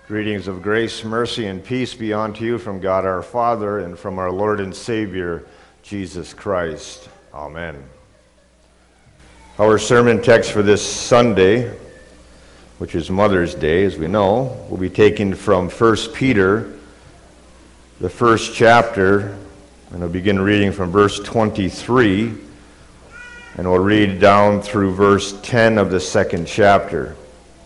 Greetings of grace, mercy, and peace be unto you from God our Father and from our Lord and Savior, Jesus Christ. Amen. Our sermon text for this Sunday, which is Mother's Day, as we know, will be taken from 1 Peter, the first chapter, and we'll begin reading from verse 23, and we'll read down through verse 10 of the second chapter.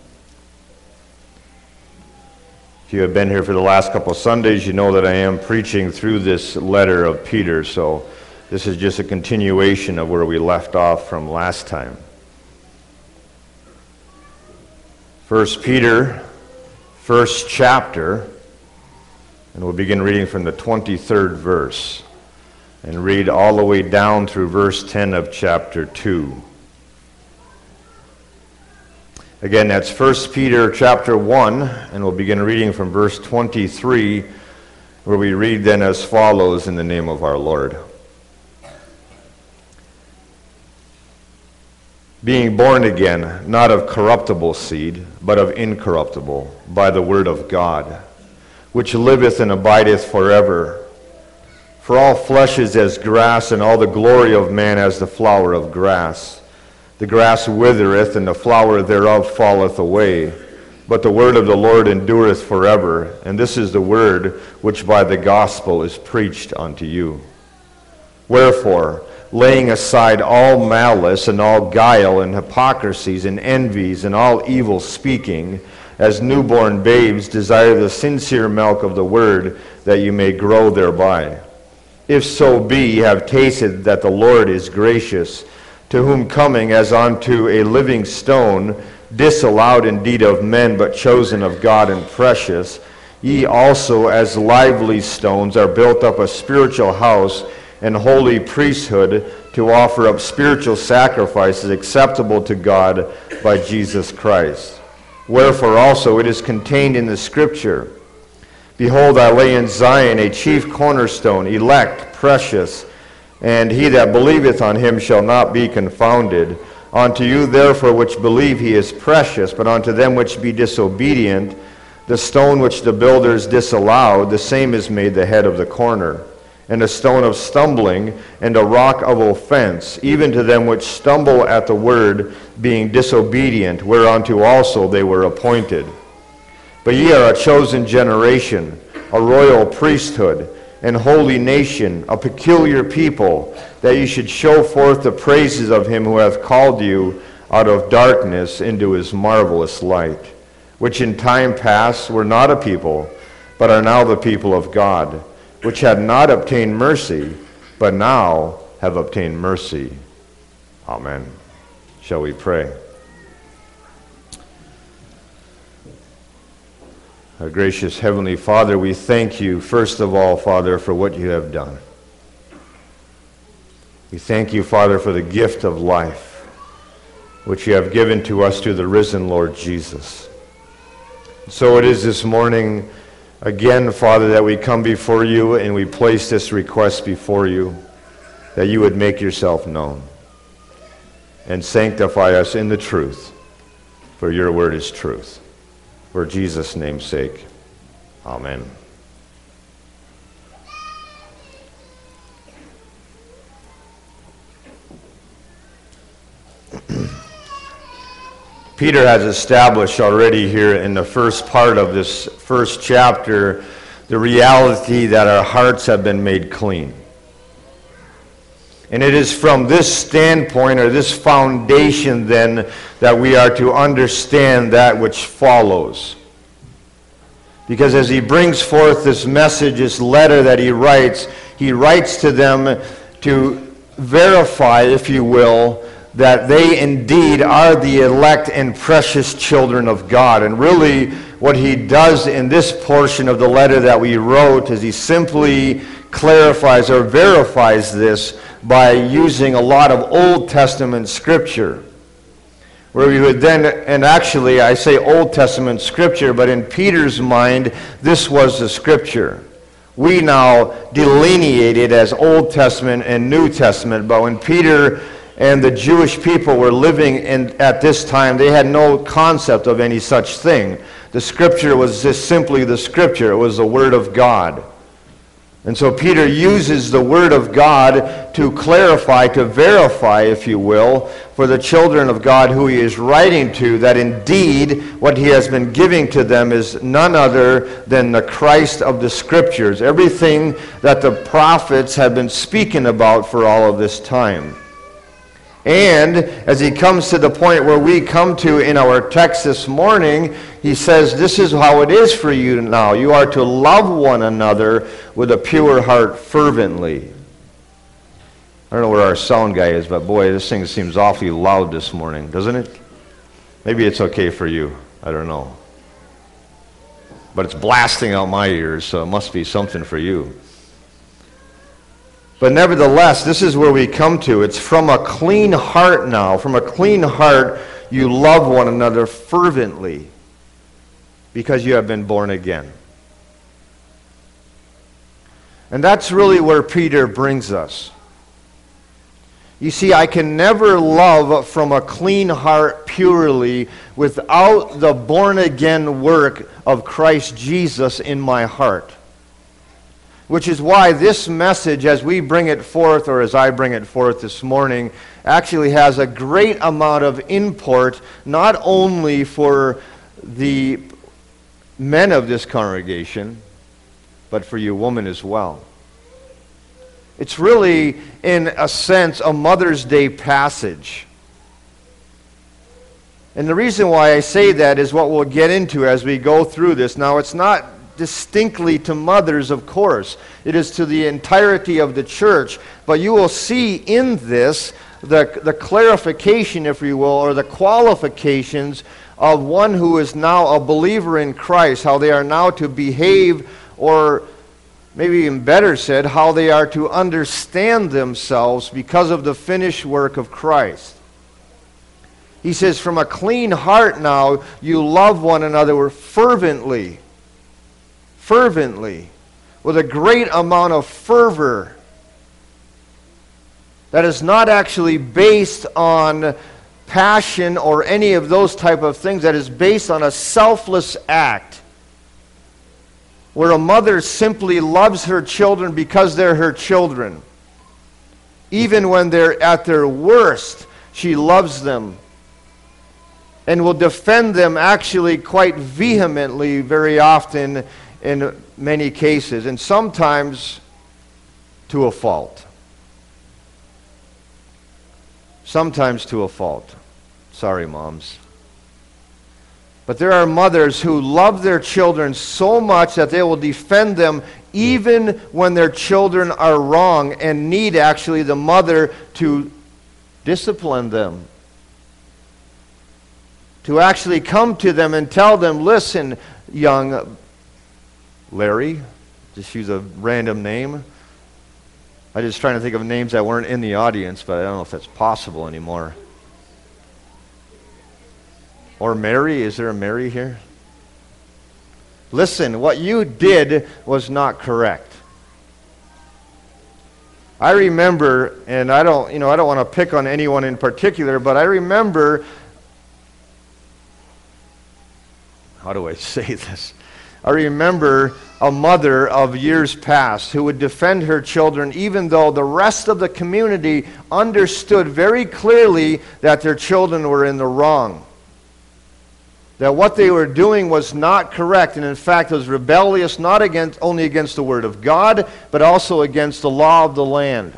If you have been here for the last couple of Sundays, you know that I am preaching through this letter of Peter, so this is just a continuation of where we left off from last time. 1 Peter, first chapter, and we'll begin reading from the 23rd verse, and read all the way down through verse 10 of chapter 2. Again, that's 1 Peter chapter 1, and we'll begin reading from verse 23, where we read then as follows in the name of our Lord. Being born again, not of corruptible seed, but of incorruptible, by the word of God, which liveth and abideth forever. For all flesh is as grass, and all the glory of man as the flower of grass. The grass withereth, and the flower thereof falleth away. But the word of the Lord endureth forever. And this is the word which by the gospel is preached unto you. Wherefore, laying aside all malice, and all guile, and hypocrisies, and envies, and all evil speaking, as newborn babes desire the sincere milk of the word, that you may grow thereby. If so be ye have tasted that the Lord is gracious, to whom coming as unto a living stone, disallowed indeed of men, but chosen of God and precious, ye also as lively stones are built up a spiritual house and holy priesthood, to offer up spiritual sacrifices acceptable to God by Jesus Christ. Wherefore also it is contained in the Scripture, Behold, I lay in Zion a chief cornerstone, elect, precious, and he that believeth on him shall not be confounded. Unto you therefore which believe he is precious, but unto them which be disobedient, the stone which the builders disallowed, the same is made the head of the corner, and a stone of stumbling, and a rock of offense, even to them which stumble at the word, being disobedient, whereunto also they were appointed. But ye are a chosen generation, a royal priesthood, and holy nation, a peculiar people, that ye should show forth the praises of him who hath called you out of darkness into his marvelous light, which in time past were not a people, but are now the people of God, which had not obtained mercy, but now have obtained mercy. Amen. Shall we pray? Our gracious Heavenly Father, we thank you, first of all, Father, for what you have done. We thank you, Father, for the gift of life, which you have given to us through the risen Lord Jesus. So it is this morning, again, Father, that we come before you and we place this request before you, that you would make yourself known and sanctify us in the truth, for your word is truth. For Jesus' name's sake, amen. Peter has established already here in the first part of this first chapter the reality that our hearts have been made clean. And it is from this standpoint, or this foundation then, that we are to understand that which follows. Because as he brings forth this message, this letter that he writes to them to verify, if you will, that they indeed are the elect and precious children of God. And really, what he does in this portion of the letter that we wrote is he simply clarifies or verifies this by using a lot of Old Testament scripture, where we would then, and actually I say Old Testament scripture, but in Peter's mind, this was the scripture. We now delineate it as Old Testament and New Testament, but when Peter And the Jewish people were living at this time. They had no concept of any such thing. The Scripture was just simply the Scripture. It was the Word of God. And so Peter uses the Word of God to clarify, to verify, if you will, for the children of God who he is writing to, that indeed what he has been giving to them is none other than the Christ of the Scriptures, everything that the prophets have been speaking about for all of this time. And as he comes to the point where we come to in our text this morning, he says, this is how it is for you now. You are to love one another with a pure heart fervently. I don't know where our sound guy is, but boy, this thing seems awfully loud this morning, doesn't it? Maybe it's okay for you. I don't know. But it's blasting out my ears, so it must be something for you. But nevertheless, this is where we come to. It's from a clean heart now. From a clean heart, you love one another fervently because you have been born again. And that's really where Peter brings us. You see, I can never love from a clean heart purely without the born-again work of Christ Jesus in my heart. Which is why this message, as we bring it forth, or as I bring it forth this morning, actually has a great amount of import, not only for the men of this congregation, but for you women as well. It's really, in a sense, a Mother's Day passage. And the reason why I say that is what we'll get into as we go through this. Now, it's not distinctly to mothers, of course. It is to the entirety of the church. But you will see in this the clarification, if you will, or the qualifications of one who is now a believer in Christ, how they are now to behave, or maybe even better said, how they are to understand themselves because of the finished work of Christ. He says, from a clean heart now, you love one another fervently, with a great amount of fervor that is not actually based on passion or any of those type of things, that is based on a selfless act, where a mother simply loves her children because they're her children. Even when they're at their worst, she loves them and will defend them actually quite vehemently very often in many cases, and sometimes to a fault. Sometimes to a fault. Sorry, moms. But there are mothers who love their children so much that they will defend them even when their children are wrong and need actually the mother to discipline them. To actually come to them and tell them, listen, young Larry, just use a random name. I'm just trying to think of names that weren't in the audience, but I don't know if that's possible anymore. Or Mary, is there a Mary here? Listen, what you did was not correct. I remember, and I don't want to pick on anyone in particular, but I remember, how do I say this? I remember a mother of years past who would defend her children even though the rest of the community understood very clearly that their children were in the wrong. That what they were doing was not correct, and in fact was rebellious not only against the Word of God, but also against the law of the land.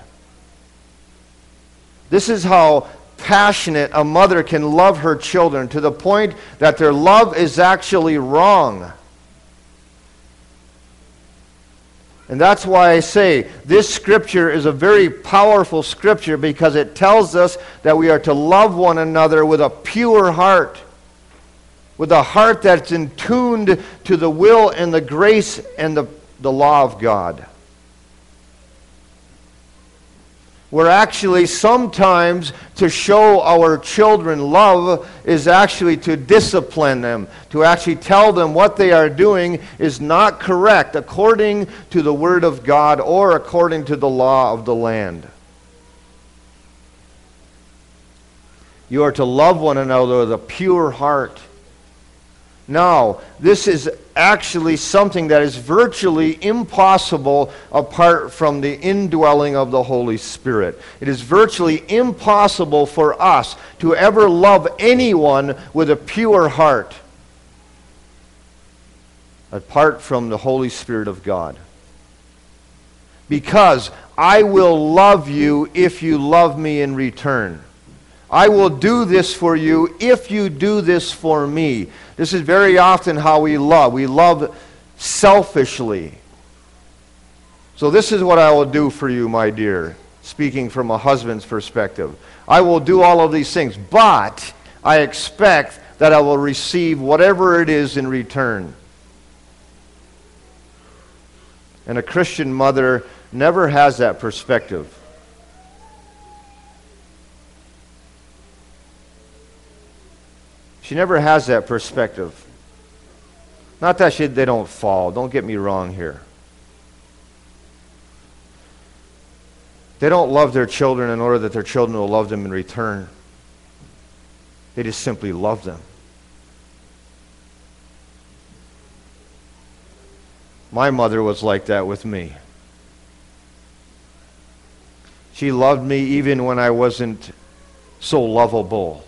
This is how passionate a mother can love her children, to the point that their love is actually wrong. And that's why I say this scripture is a very powerful scripture, because it tells us that we are to love one another with a pure heart, with a heart that's in tuned to the will and the grace and the law of God. Where actually sometimes to show our children love is actually to discipline them, to actually tell them what they are doing is not correct according to the Word of God or according to the law of the land. You are to love one another with a pure heart. Now, this is actually something that is virtually impossible apart from the indwelling of the Holy Spirit. It is virtually impossible for us to ever love anyone with a pure heart apart from the Holy Spirit of God. Because I will love you if you love me in return. I will do this for you if you do this for me. This is very often how we love. We love selfishly. So this is what I will do for you, my dear, speaking from a husband's perspective. I will do all of these things, but I expect that I will receive whatever it is in return. And a Christian mother never has that perspective. She never has that perspective. Not that they don't fall. Don't get me wrong here. They don't love their children in order that their children will love them in return. They just simply love them. My mother was like that with me. She loved me even when I wasn't so lovable.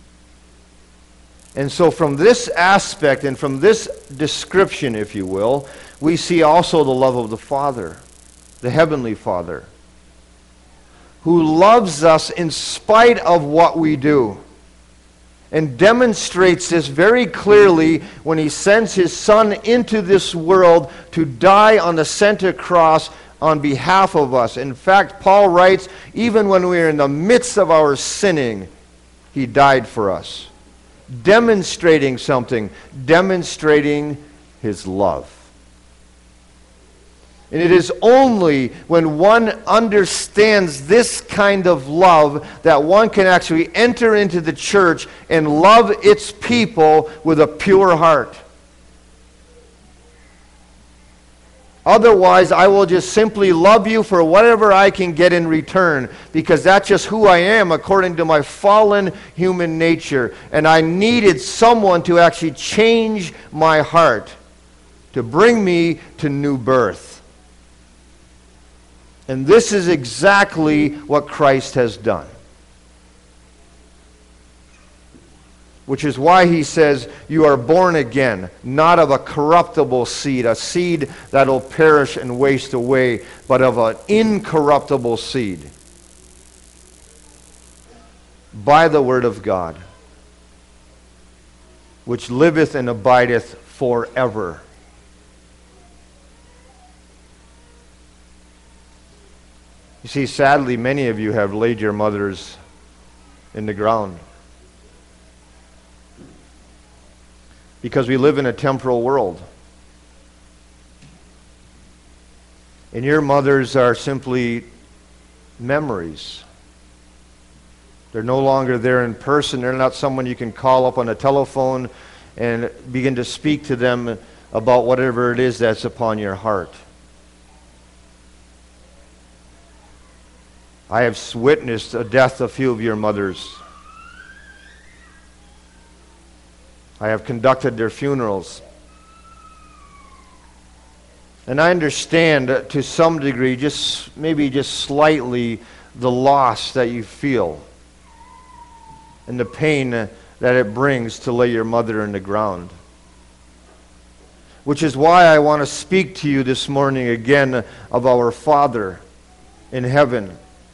And so from this aspect and from this description, if you will, we see also the love of the Father, the Heavenly Father, who loves us in spite of what we do, and demonstrates this very clearly when He sends His Son into this world to die on the center cross on behalf of us. In fact, Paul writes, even when we are in the midst of our sinning, He died for us. Demonstrating something, demonstrating His love. And it is only when one understands this kind of love that one can actually enter into the church and love its people with a pure heart. Otherwise, I will just simply love you for whatever I can get in return, because that's just who I am according to my fallen human nature. And I needed someone to actually change my heart, to bring me to new birth. And this is exactly what Christ has done. Which is why He says, you are born again, not of a corruptible seed, a seed that will perish and waste away, but of an incorruptible seed, by the word of God, which liveth and abideth forever. You see, sadly, many of you have laid your mothers in the ground. Because we live in a temporal world. And your mothers are simply memories. They're no longer there in person. They're not someone you can call up on a telephone and begin to speak to them about whatever it is that's upon your heart. I have witnessed the death of a few of your mothers. I have conducted their funerals. And I understand to some degree, maybe just slightly, the loss that you feel and the pain that it brings to lay your mother in the ground. Which is why I want to speak to you this morning again of our Father in heaven,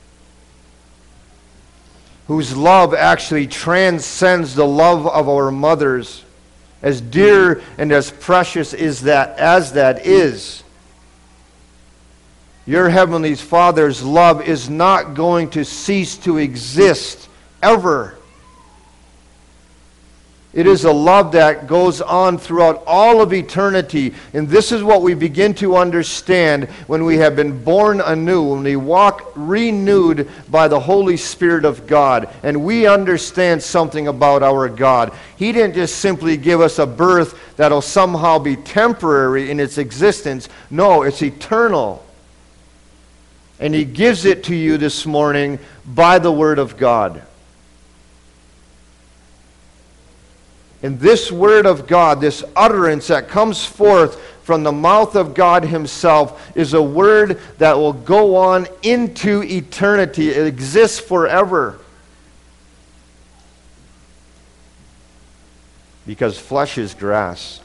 whose love actually transcends the love of our mothers. As dear and as precious as that is, your Heavenly Father's love is not going to cease to exist ever. It is a love that goes on throughout all of eternity. And this is what we begin to understand when we have been born anew, when we walk renewed by the Holy Spirit of God. And we understand something about our God. He didn't just simply give us a birth that'll somehow be temporary in its existence. No, it's eternal. And He gives it to you this morning by the Word of God. And this word of God, this utterance that comes forth from the mouth of God himself, is a word that will go on into eternity. It exists forever. Because flesh is grass.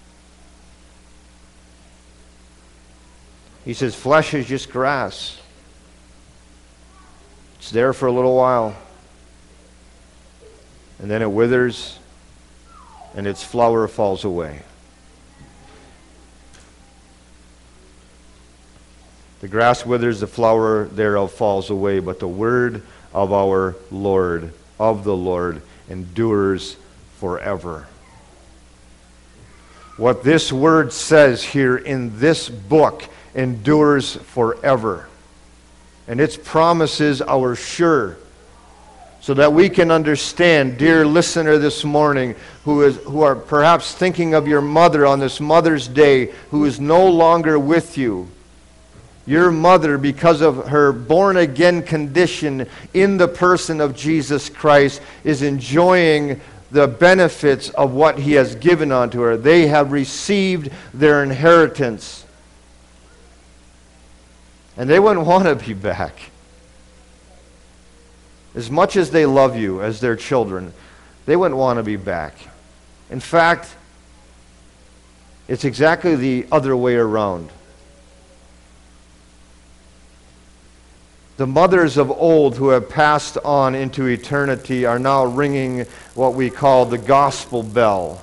He says flesh is just grass. It's there for a little while. And then it withers and its flower falls away. The grass withers, the flower thereof falls away, but the word of our Lord, of the Lord, endures forever. What this word says here in this book endures forever. And its promises are sure. So that we can understand, dear listener this morning, who are perhaps thinking of your mother on this Mother's Day, who is no longer with you. Your mother, because of her born-again condition in the person of Jesus Christ, is enjoying the benefits of what he has given unto her. They have received their inheritance. And they wouldn't want to be back. As much as they love you as their children, they wouldn't want to be back. In fact, it's exactly the other way around. The mothers of old who have passed on into eternity are now ringing what we call the gospel bell.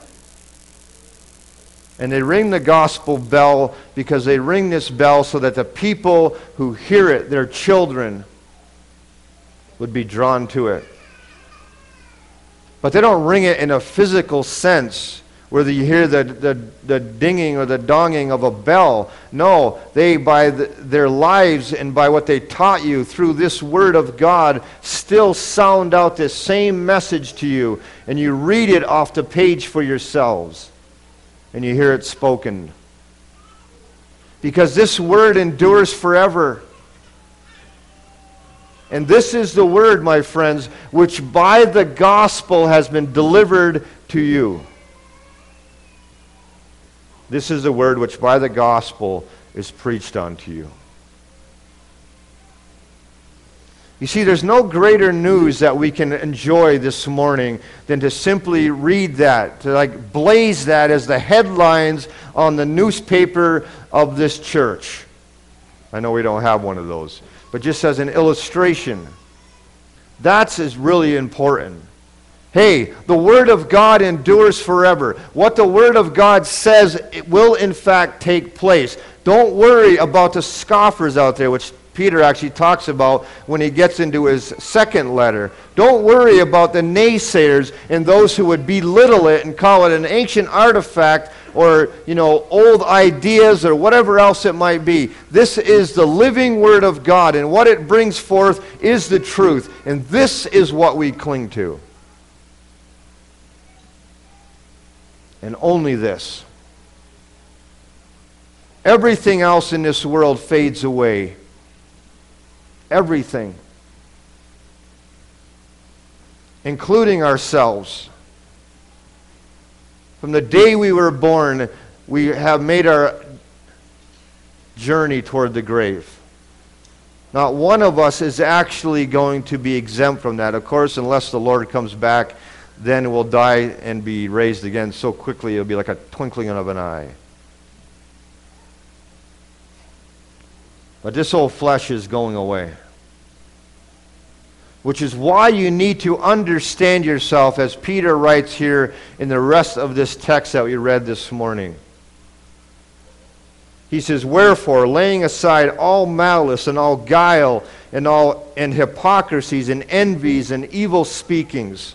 And they ring the gospel bell because they ring this bell so that the people who hear it, their children, would be drawn to it. But they don't ring it in a physical sense where you hear the dinging or the donging of a bell. No, they, by their lives and by what they taught you through this word of God, still sound out this same message to you. And you read it off the page for yourselves. And you hear it spoken. Because this word endures forever. And this is the word, my friends, which by the gospel has been delivered to you. This is the word which by the gospel is preached unto you. You see, there's no greater news that we can enjoy this morning than to simply read that, to like blaze that as the headlines on the newspaper of this church. I know we don't have one of those, but just as an illustration. That's is really important. Hey, the Word of God endures forever. What the Word of God says, it will in fact take place. Don't worry about the scoffers out there, which Peter actually talks about when he gets into his second letter. Don't worry about the naysayers and those who would belittle it and call it an ancient artifact or, old ideas or whatever else it might be. This is the living Word of God, and what it brings forth is the truth. And this is what we cling to. And only this. Everything else in this world fades away. Everything. Including ourselves. From the day we were born, we have made our journey toward the grave. Not one of us is actually going to be exempt from that. Of course, unless the Lord comes back, then we'll die and be raised again so quickly it'll be like a twinkling of an eye. But this old flesh is going away. Which is why you need to understand yourself, as Peter writes here in the rest of this text that we read this morning. He says, "Wherefore, laying aside all malice and all guile and hypocrisies and envies and evil speakings,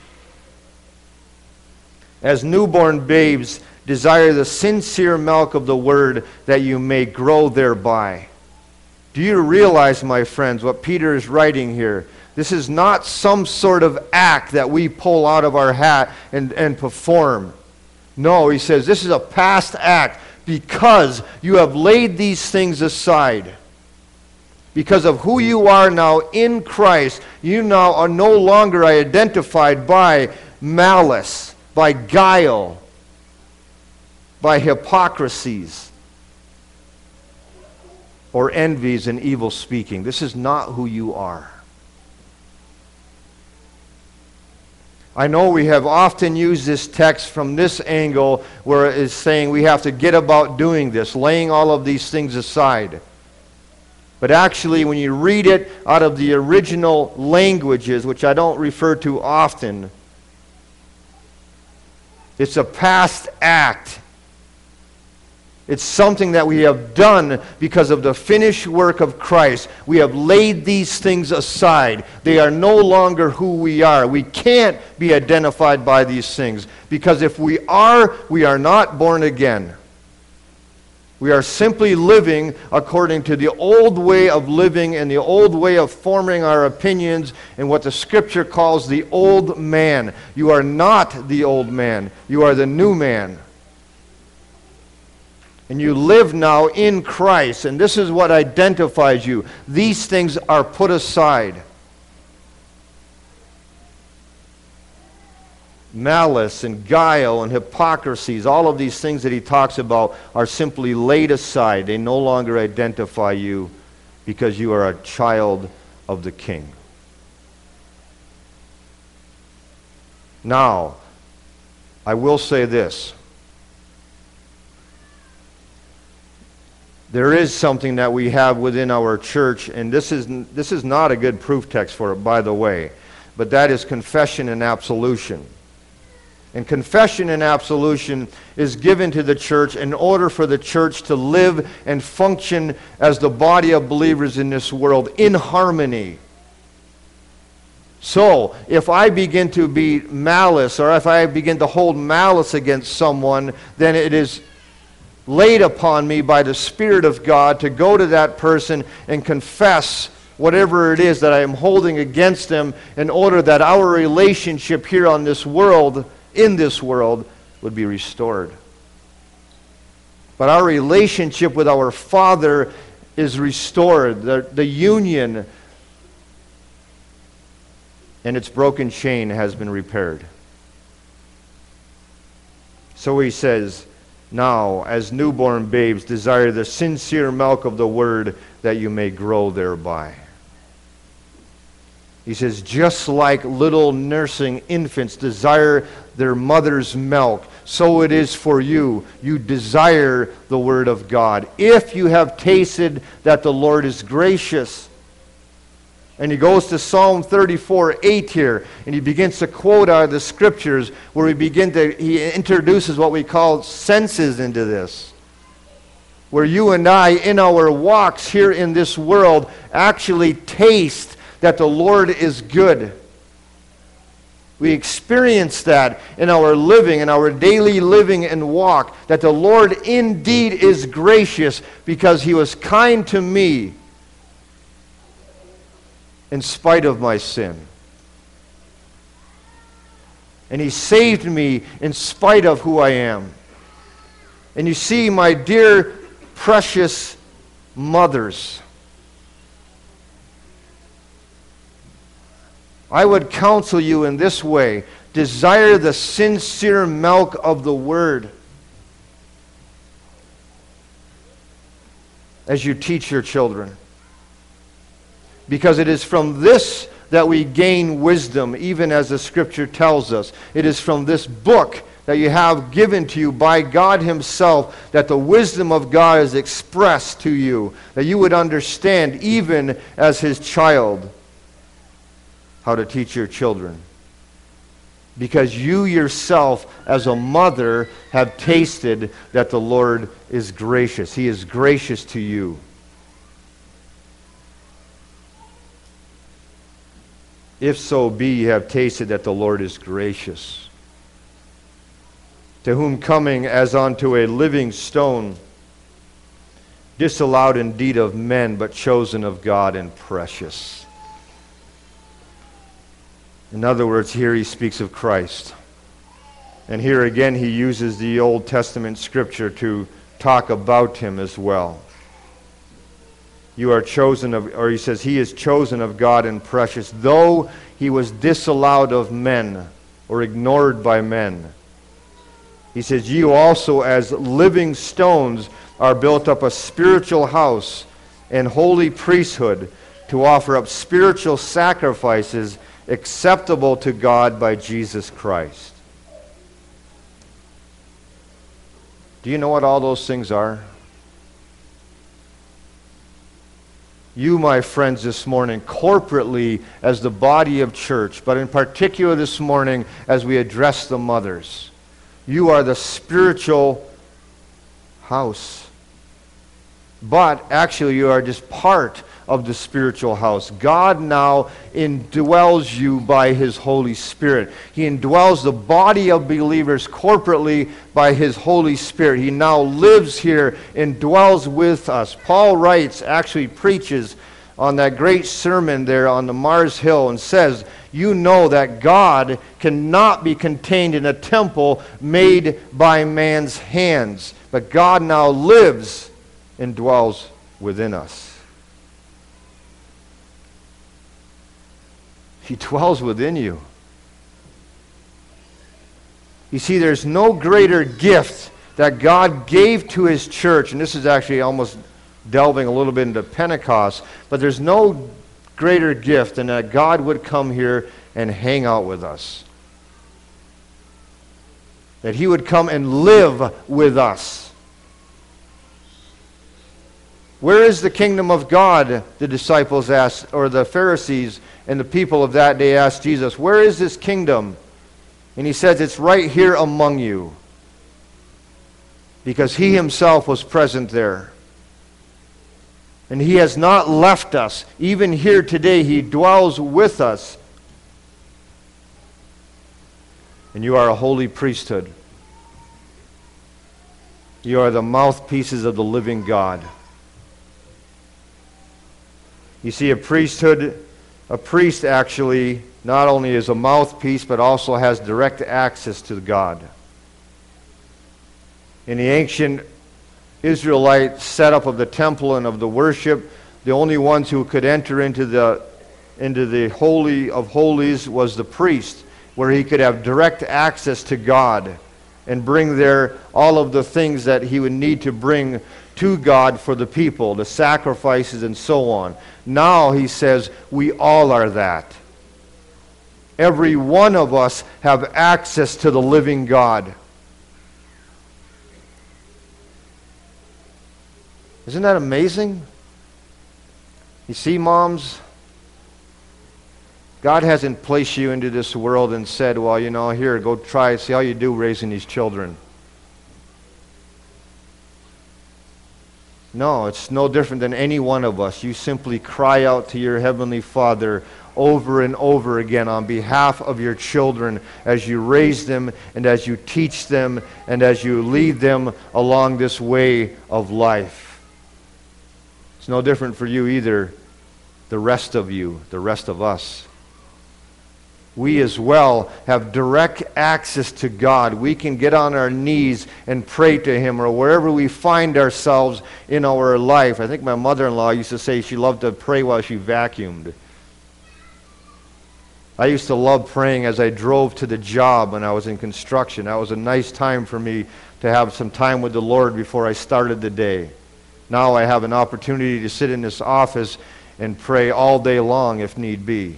as newborn babes, desire the sincere milk of the word, that you may grow thereby." Do you realize, my friends, what Peter is writing here? This is not some sort of act that we pull out of our hat and perform. No, he says this is a past act because you have laid these things aside. Because of who you are now in Christ, you now are no longer identified by malice, by guile, by hypocrisies, or envies and evil speaking. This is not who you are. I know we have often used this text from this angle where it is saying we have to get about doing this, laying all of these things aside. But actually, when you read it out of the original languages, which I don't refer to often, it's a past act. It's something that we have done because of the finished work of Christ. We have laid these things aside. They are no longer who we are. We can't be identified by these things, because if we are not born again. We are simply living according to the old way of living and the old way of forming our opinions and what the Scripture calls the old man. You are not the old man. You are the new man. And you live now in Christ, and this is what identifies you. These things are put aside. Malice and guile and hypocrisies, all of these things that he talks about are simply laid aside. They no longer identify you because you are a child of the King. Now, I will say this. There is something that we have within our church, and this is not a good proof text for it, by the way, but that is confession and absolution. And confession and absolution is given to the church in order for the church to live and function as the body of believers in this world in harmony. So, if I begin to be malice, or if I begin to hold malice against someone, then it is laid upon me by the Spirit of God to go to that person and confess whatever it is that I am holding against them, in order that our relationship here on this world, in this world, would be restored. But our relationship with our Father is restored. The union and its broken chain has been repaired. So he says, now, as newborn babes, desire the sincere milk of the Word, that you may grow thereby. He says, just like little nursing infants desire their mother's milk, so it is for you. You desire the Word of God. If you have tasted that the Lord is gracious. And he goes to Psalm 34:8 here, and he begins to quote out of the Scriptures, where he introduces what we call senses into this. Where you and I, in our walks here in this world, actually taste that the Lord is good. We experience that in our living, in our daily living and walk, that the Lord indeed is gracious, because he was kind to me in spite of my sin. And he saved me in spite of who I am. And you see, my dear, precious mothers, I would counsel you in this way: desire the sincere milk of the Word as you teach your children. Because it is from this that we gain wisdom, even as the Scripture tells us. It is from this book that you have given to you by God himself that the wisdom of God is expressed to you, that you would understand, even as his child, how to teach your children. Because you yourself, as a mother, have tasted that the Lord is gracious. He is gracious to you. If so be ye have tasted that the Lord is gracious, to whom coming as unto a living stone, disallowed indeed of men, but chosen of God and precious. In other words, here he speaks of Christ. And here again he uses the Old Testament Scripture to talk about him as well. You are chosen of, or he says, he is chosen of God and precious, though he was disallowed of men, or ignored by men. He says, you also as living stones are built up a spiritual house and holy priesthood to offer up spiritual sacrifices acceptable to God by Jesus Christ. Do you know what all those things are? You, my friends, this morning, corporately as the body of church, but in particular this morning as we address the mothers, you are the spiritual house. But actually you are just part of the spiritual house. God now indwells you by His Holy Spirit. He indwells the body of believers corporately by His Holy Spirit. He now lives here and dwells with us. Paul writes, actually preaches on that great sermon there on the Mars Hill and says, you know that God cannot be contained in a temple made by man's hands, but God now lives and dwells within us. He dwells within you. You see, there's no greater gift that God gave to His church, and this is actually almost delving a little bit into Pentecost, but there's no greater gift than that God would come here and hang out with us. That He would come and live with us. Where is the kingdom of God? The disciples asked, or the Pharisees and the people of that day asked Jesus, where is this kingdom? And He says, it's right here among you. Because He Himself was present there. And He has not left us. Even here today, He dwells with us. And you are a holy priesthood. You are the mouthpieces of the living God. You see, a priest actually not only is a mouthpiece, but also has direct access to God. In the ancient Israelite setup of the temple and of the worship, the only ones who could enter into the Holy of Holies was the priest, where he could have direct access to God and bring there all of the things that he would need to bring to God for the people, the sacrifices and so on. Now, he says, we all are that. Every one of us have access to the living God. Isn't that amazing? You see, moms, God hasn't placed you into this world and said, well, here, go try, see how you do raising these children. No, it's no different than any one of us. You simply cry out to your Heavenly Father over and over again on behalf of your children as you raise them and as you teach them and as you lead them along this way of life. It's no different for you either, the rest of you, the rest of us. We as well have direct access to God. We can get on our knees and pray to Him, or wherever we find ourselves in our life. I think my mother-in-law used to say she loved to pray while she vacuumed. I used to love praying as I drove to the job when I was in construction. That was a nice time for me to have some time with the Lord before I started the day. Now I have an opportunity to sit in this office and pray all day long if need be.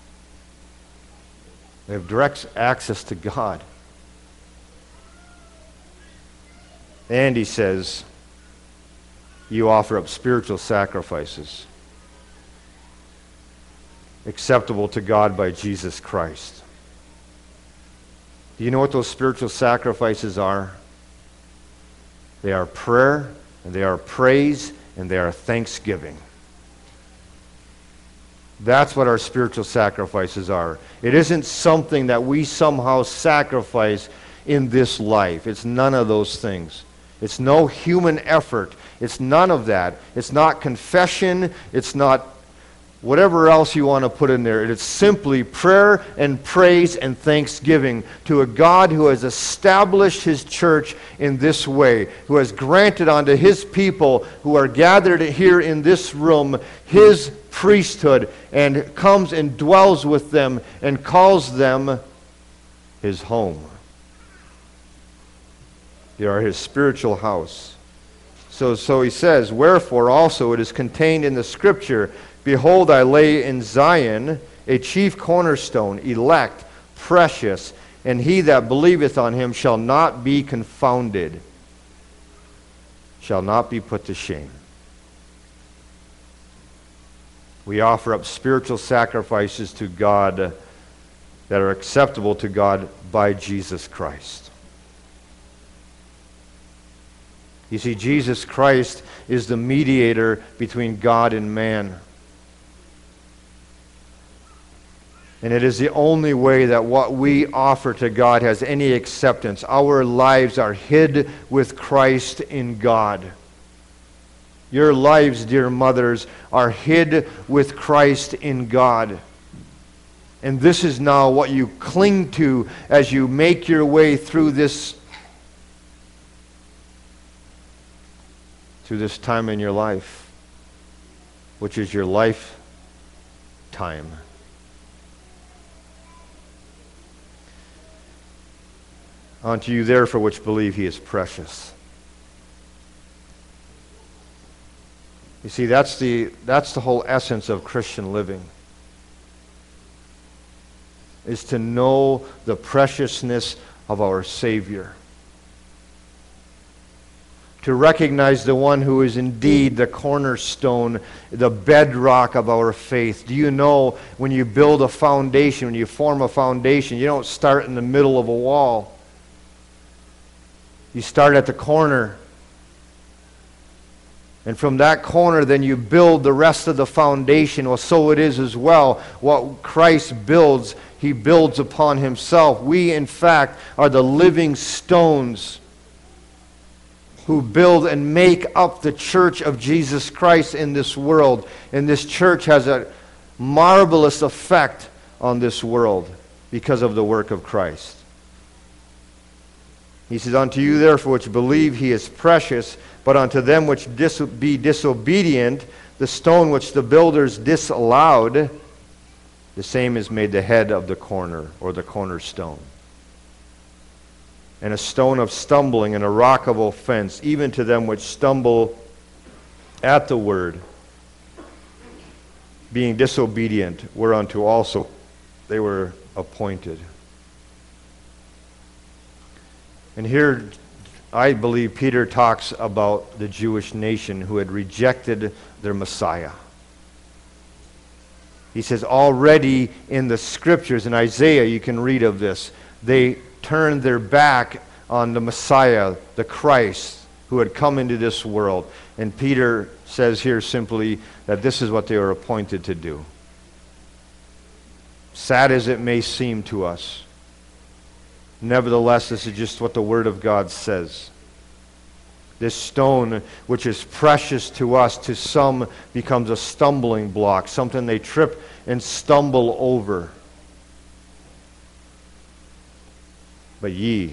We have direct access to God. And he says, you offer up spiritual sacrifices acceptable to God by Jesus Christ. Do you know what those spiritual sacrifices are? They are prayer, and they are praise, and they are thanksgiving. That's what our spiritual sacrifices are. It isn't something that we somehow sacrifice in this life. It's none of those things. It's no human effort. It's none of that. It's not confession. It's not whatever else you want to put in there. It's simply prayer and praise and thanksgiving to a God who has established His church in this way, who has granted unto His people who are gathered here in this room His priesthood, and comes and dwells with them and calls them His home. You are his spiritual house. So he says, wherefore also it is contained in the Scripture, behold, I lay in Zion a chief cornerstone, elect, precious, and he that believeth on him shall not be confounded, shall not be put to shame. We offer up spiritual sacrifices to God that are acceptable to God by Jesus Christ. You see, Jesus Christ is the mediator between God and man. And it is the only way that what we offer to God has any acceptance. Our lives are hid with Christ in God. Your lives, dear mothers, are hid with Christ in God. And this is now what you cling to as you make your way through this time in your life, which is your lifetime. Unto you therefore which believe he is precious. You see, that's the whole essence of Christian living, is to know the preciousness of our Savior. To recognize the one who is indeed the cornerstone, the bedrock of our faith. Do you know when you build a foundation, when you form a foundation, you don't start in the middle of a wall. You start at the corner. And from that corner, then you build the rest of the foundation. Well, so it is as well. What Christ builds, he builds upon himself. We, in fact, are the living stones who build and make up the church of Jesus Christ in this world. And this church has a marvelous effect on this world because of the work of Christ. He says, unto you therefore which believe he is precious, but unto them which be disobedient, the stone which the builders disallowed, the same is made the head of the corner, or the cornerstone. And a stone of stumbling and a rock of offense, even to them which stumble at the word, being disobedient, whereunto also they were appointed. And here, I believe Peter talks about the Jewish nation who had rejected their Messiah. He says, already in the Scriptures, in Isaiah you can read of this, they turned their back on the Messiah, the Christ, who had come into this world. And Peter says here simply that this is what they were appointed to do. Sad as it may seem to us, nevertheless, this is just what the Word of God says. This stone, which is precious to us, to some becomes a stumbling block, something they trip and stumble over. But ye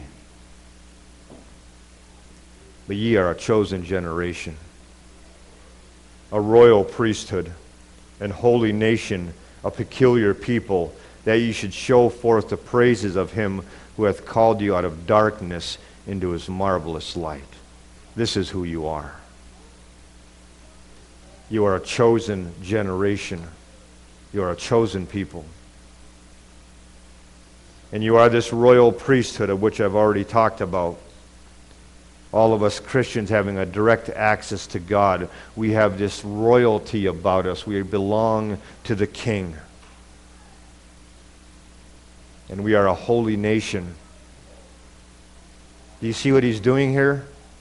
are a chosen generation, a royal priesthood, and holy nation, a peculiar people, that ye should show forth the praises of him who hath called you out of darkness into his marvelous light. This is who you are. You are a chosen generation. You are a chosen people. And you are this royal priesthood of which I've already talked about. All of us Christians having a direct access to God. We have this royalty about us. We belong to the King. And we are a holy nation. Do you see what he's doing here?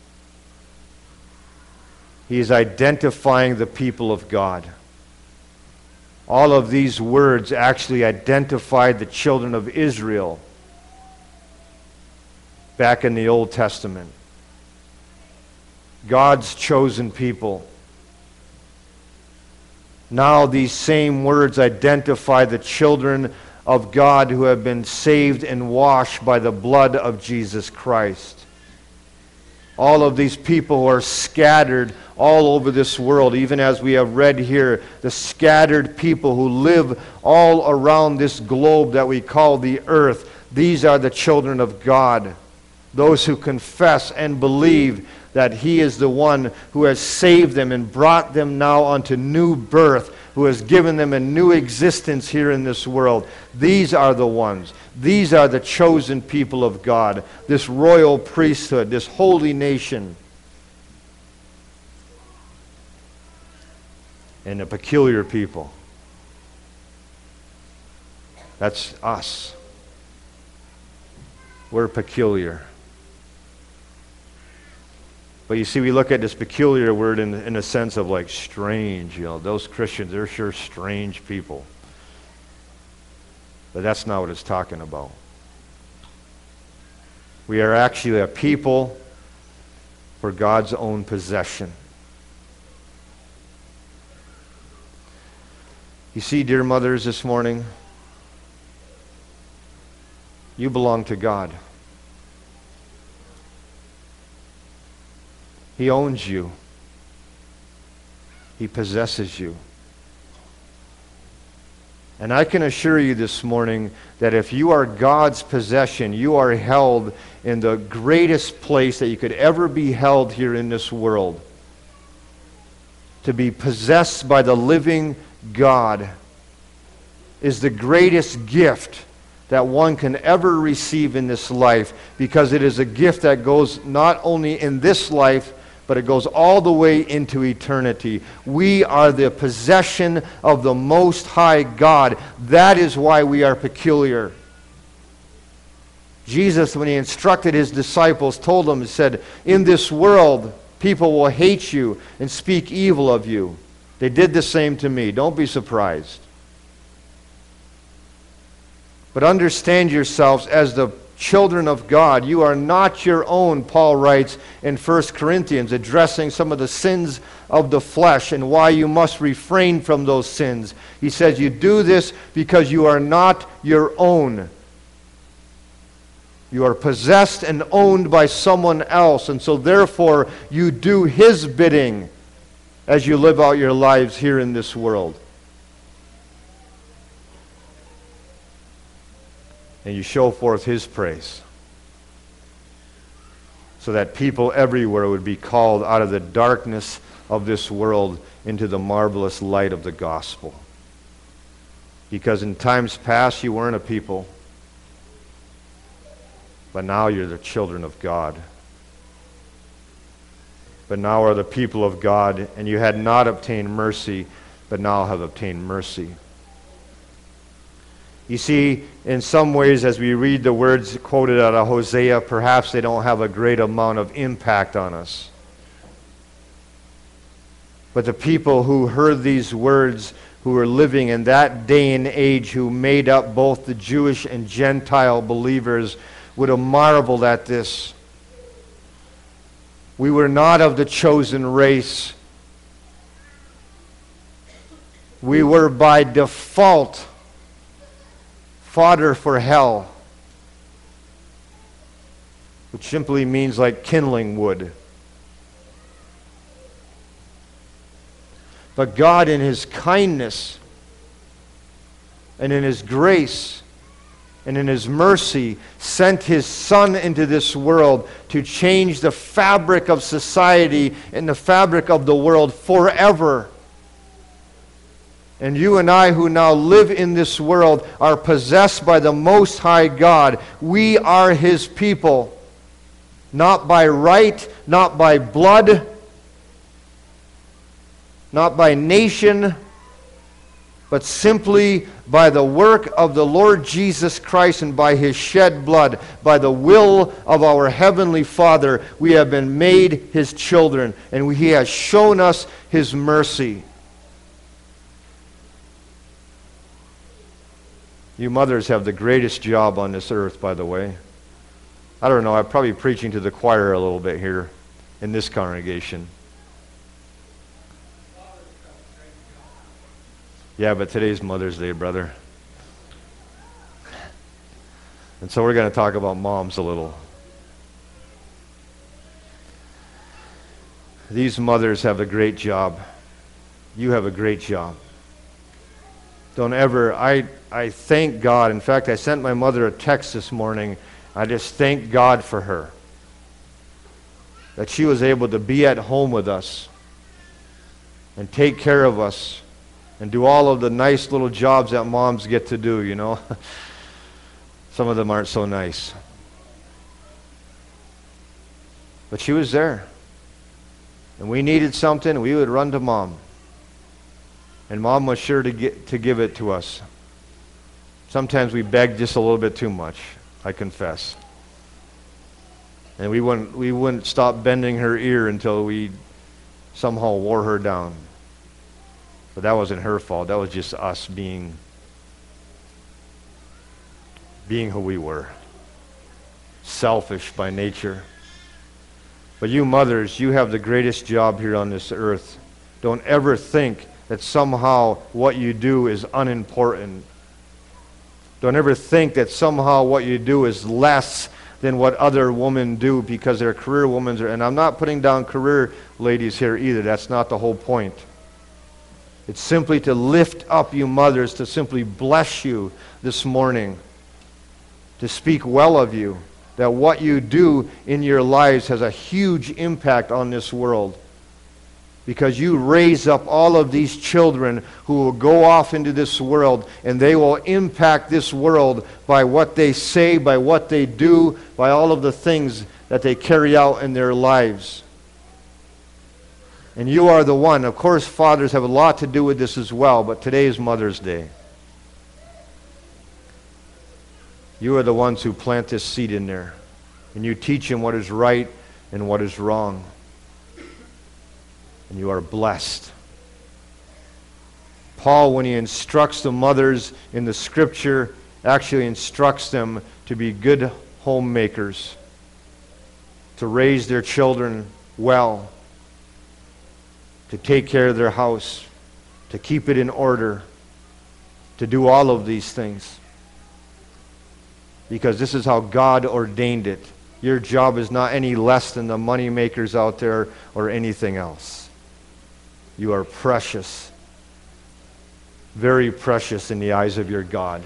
He is identifying the people of God. All of these words actually identified the children of Israel back in the Old Testament. God's chosen people. Now these same words identify the children of God who have been saved and washed by the blood of Jesus Christ. All of these people who are scattered all over this world, even as we have read here, the scattered people who live all around this globe that we call the earth. These are the children of God. those who confess and believe that He is the one who has saved them and brought them now unto new birth, who has given them a new existence here in this world. These are the ones. These are the chosen people of God, this royal priesthood, this holy nation, and a peculiar people. That's us. We're peculiar. But you see, we look at this peculiar word in a sense of like strange. You know, those Christians, they're sure strange people. But that's not what it's talking about. We are actually a people for God's own possession. You see, dear mothers, this morning, you belong to God. He owns you. He possesses you. And I can assure you this morning that if you are God's possession, you are held in the greatest place that you could ever be held here in this world. To be possessed by the living God is the greatest gift that one can ever receive in this life, because it is a gift that goes not only in this life, but it goes all the way into eternity. We are the possession of the Most High God. That is why we are peculiar. Jesus, when He instructed His disciples, told them, He said, in this world, people will hate you and speak evil of you. They did the same to me. Don't be surprised. But understand yourselves as the children of God. You are not your own, Paul writes in 1 Corinthians, addressing some of the sins of the flesh and why you must refrain from those sins. He says you do this because you are not your own. You are possessed and owned by someone else, and so therefore you do His bidding as you live out your lives here in this world. And you show forth His praise, so that people everywhere would be called out of the darkness of this world into the marvelous light of the gospel. Because in times past you weren't a people, but now you're the children of God. But now are the people of God, and you had not obtained mercy, but now have obtained mercy. You see, in some ways, as we read the words quoted out of Hosea, perhaps they don't have a great amount of impact on us. But the people who heard these words, who were living in that day and age, who made up both the Jewish and Gentile believers, would have marveled at this. We were not of the chosen race. We were by default fodder for hell, which simply means like kindling wood. But God, in His kindness and in His grace and in His mercy, sent His Son into this world to change the fabric of society and the fabric of the world forever. And you and I, who now live in this world, are possessed by the Most High God. We are His people, not by right, not by blood, not by nation, but simply by the work of the Lord Jesus Christ and by His shed blood, by the will of our Heavenly Father. We have been made His children, and He has shown us His mercy. You mothers have the greatest job on this earth, by the way. I don't know, I'm probably preaching to the choir a little bit here in this congregation. Yeah, but today's Mother's Day, brother. And so we're going to talk about moms a little. These mothers have a great job. You have a great job. Don't ever, I thank God. In fact, I sent my mother a text this morning. I just thank God for her. that she was able to be at home with us and take care of us and do all of the nice little jobs that moms get to do, you know. Some of them aren't so nice. But she was there. And we needed something, we would run to Mom. And Mom was sure to give it to us. Sometimes we begged just a little bit too much, I confess. And we wouldn't stop bending her ear until we somehow wore her down. But that wasn't her fault. That was just us being who we were. Selfish by nature. But you mothers, you have the greatest job here on this earth. Don't ever think that somehow what you do is unimportant. Don't ever think that somehow what you do is less than what other women do because they're career women. And I'm not putting down career ladies here either. That's not the whole point. It's simply to lift up you mothers, to simply bless you this morning, to speak well of you, that what you do in your lives has a huge impact on this world. Because you raise up all of these children who will go off into this world, and they will impact this world by what they say, by what they do, by all of the things that they carry out in their lives. And you are the one. Of course, fathers have a lot to do with this as well, but today is Mother's Day. You are the ones who plant this seed in there, and you teach them what is right and what is wrong. And you are blessed. Paul, when he instructs the mothers in the Scripture, actually instructs them to be good homemakers, to raise their children well, to take care of their house, to keep it in order, to do all of these things. Because this is how God ordained it. Your job is not any less than the money makers out there or anything else. You are precious, very precious in the eyes of your God.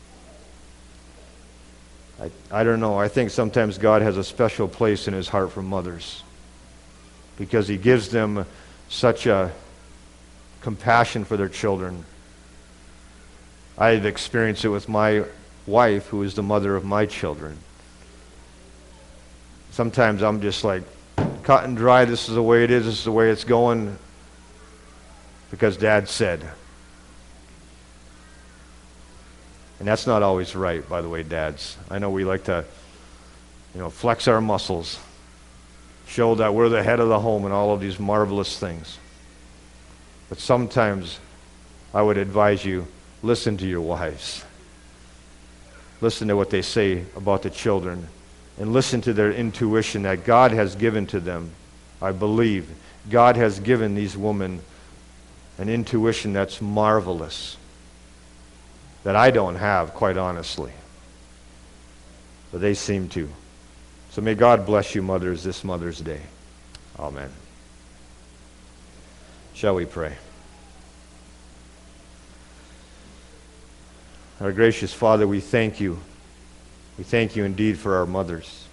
I don't know. I think sometimes God has a special place in his heart for mothers because he gives them such a compassion for their children. I've experienced it with my wife, who is the mother of my children. Sometimes I'm just like, cut and dry, this is the way it is, this is the way it's going, because Dad said. And that's not always right, by the way, dads. I know we like to, flex our muscles, show that we're the head of the home and all of these marvelous things. But sometimes I would advise you, listen to your wives. Listen to what they say about the children. And listen to their intuition that God has given to them. I believe God has given these women an intuition that's marvelous, that I don't have, quite honestly. But they seem to. So may God bless you, mothers, this Mother's Day. Amen. Shall we pray? Our gracious Father, we thank you. We thank you indeed for our mothers.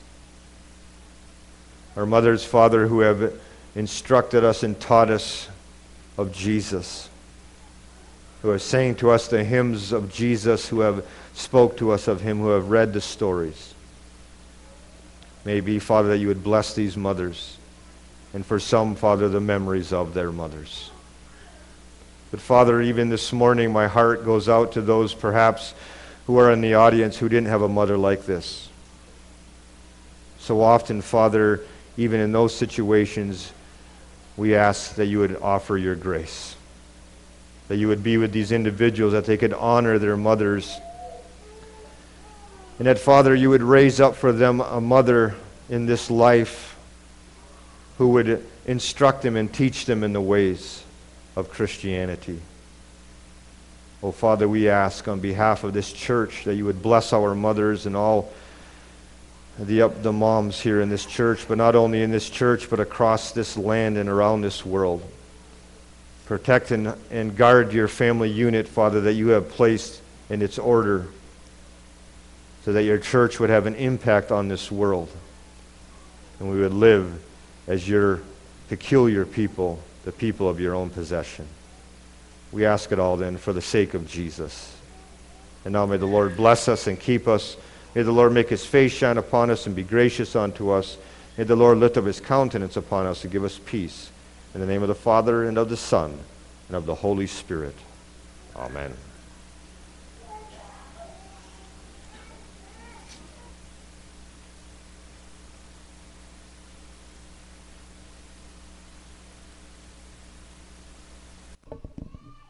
Our mothers, Father, who have instructed us and taught us of Jesus, who are saying to us the hymns of Jesus, who have spoke to us of him, who have read the stories. May it be, Father, that you would bless these mothers, and for some, Father, the memories of their mothers. But Father, even this morning, my heart goes out to those perhaps who are in the audience who didn't have a mother like this. So often, Father, even in those situations, we ask that you would offer your grace, that you would be with these individuals, that they could honor their mothers, and that, Father, you would raise up for them a mother in this life who would instruct them and teach them in the ways of Christianity. Oh, Father, we ask on behalf of this church that you would bless our mothers and all the moms here in this church, but not only in this church, but across this land and around this world. Protect and guard your family unit, Father, that you have placed in its order, so that your church would have an impact on this world, and we would live as your peculiar people, the people of your own possession. We ask it all then for the sake of Jesus. And now may the Lord bless us and keep us. May the Lord make his face shine upon us and be gracious unto us. May the Lord lift up his countenance upon us and give us peace. In the name of the Father, and of the Son, and of the Holy Spirit. Amen.